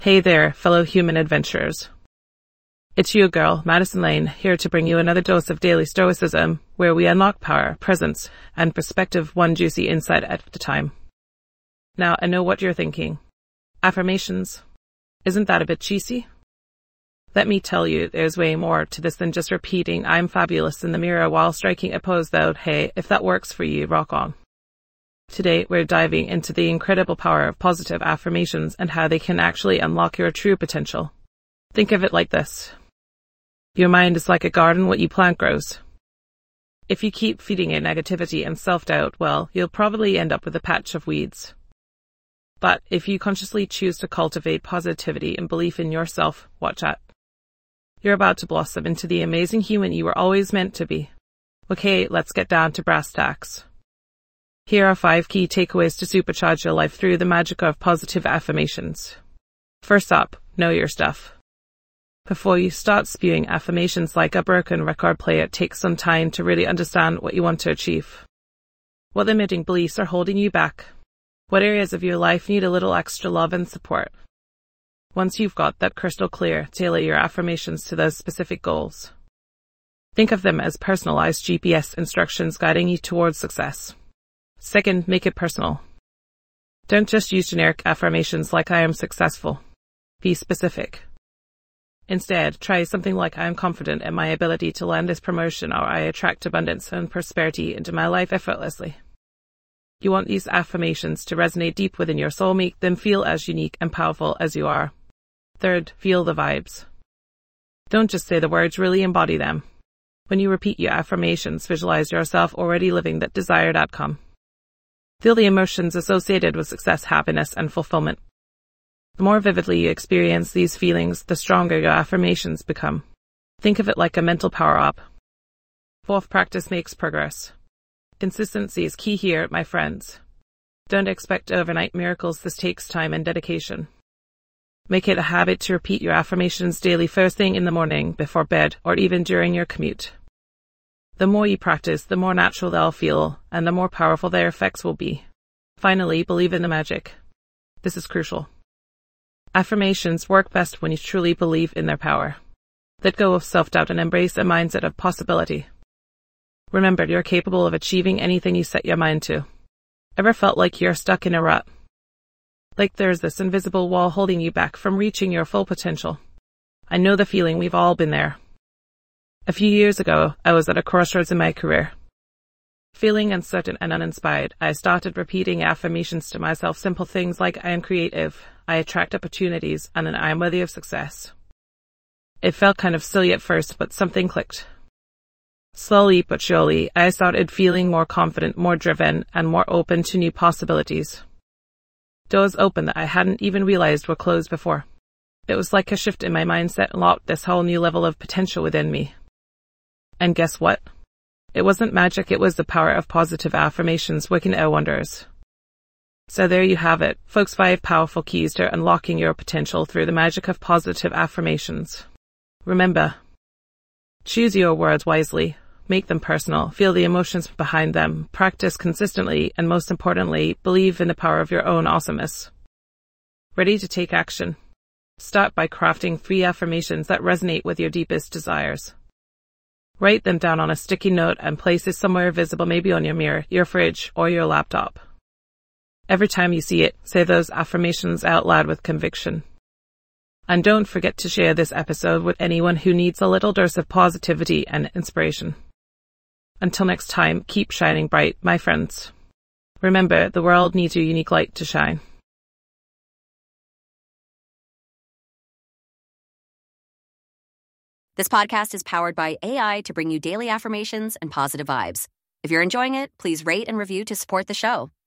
Hey there, fellow human adventurers. It's you, girl, Madison Lane, here to bring you another dose of daily stoicism, where we unlock power, presence, and perspective one juicy insight at a time. Now, I know what you're thinking. Affirmations. Isn't that a bit cheesy? Let me tell you, there's way more to this than just repeating "I'm fabulous" in the mirror while striking a pose that, hey, if that works for you, rock on. Today, we're diving into the incredible power of positive affirmations and how they can actually unlock your true potential. Think of it like this. Your mind is like a garden, what you plant grows. If you keep feeding it negativity and self-doubt, well, you'll probably end up with a patch of weeds. But if you consciously choose to cultivate positivity and belief in yourself, watch out. You're about to blossom into the amazing human you were always meant to be. Okay, let's get down to brass tacks. Here are 5 key takeaways to supercharge your life through the magic of positive affirmations. First up, know your stuff. Before you start spewing affirmations like a broken record player, take some time to really understand what you want to achieve. What limiting beliefs are holding you back? What areas of your life need a little extra love and support? Once you've got that crystal clear, tailor your affirmations to those specific goals. Think of them as personalized GPS instructions guiding you towards success. Second, make it personal. Don't just use generic affirmations like "I am successful." Be specific. Instead, try something like "I am confident in my ability to land this promotion," or "I attract abundance and prosperity into my life effortlessly." You want these affirmations to resonate deep within your soul, make them feel as unique and powerful as you are. Third, feel the vibes. Don't just say the words, really embody them. When you repeat your affirmations, visualize yourself already living that desired outcome. Feel the emotions associated with success, happiness, and fulfillment. The more vividly you experience these feelings, the stronger your affirmations become. Think of it like a mental power-up. Fourth, practice makes progress. Consistency is key here, my friends. Don't expect overnight miracles. This takes time and dedication. Make it a habit to repeat your affirmations daily, first thing in the morning, before bed, or even during your commute. The more you practice, the more natural they'll feel, and the more powerful their effects will be. Finally, believe in the magic. This is crucial. Affirmations work best when you truly believe in their power. Let go of self-doubt and embrace a mindset of possibility. Remember, you're capable of achieving anything you set your mind to. Ever felt like you're stuck in a rut? Like there's this invisible wall holding you back from reaching your full potential? I know the feeling, we've all been there. A few years ago, I was at a crossroads in my career. Feeling uncertain and uninspired, I started repeating affirmations to myself, simple things like "I am creative," "I attract opportunities," and "I am worthy of success." It felt kind of silly at first, but something clicked. Slowly but surely, I started feeling more confident, more driven, and more open to new possibilities. Doors opened that I hadn't even realized were closed before. It was like a shift in my mindset unlocked this whole new level of potential within me. And guess what? It wasn't magic, it was the power of positive affirmations working their wonders. So there you have it, folks, 5 powerful keys to unlocking your potential through the magic of positive affirmations. Remember, choose your words wisely, make them personal, feel the emotions behind them, practice consistently, and most importantly, believe in the power of your own awesomeness. Ready to take action? Start by crafting 3 affirmations that resonate with your deepest desires. Write them down on a sticky note and place it somewhere visible, maybe on your mirror, your fridge, or your laptop. Every time you see it, say those affirmations out loud with conviction. And don't forget to share this episode with anyone who needs a little dose of positivity and inspiration. Until next time, keep shining bright, my friends. Remember, the world needs your unique light to shine. This podcast is powered by AI to bring you daily affirmations and positive vibes. If you're enjoying it, please rate and review to support the show.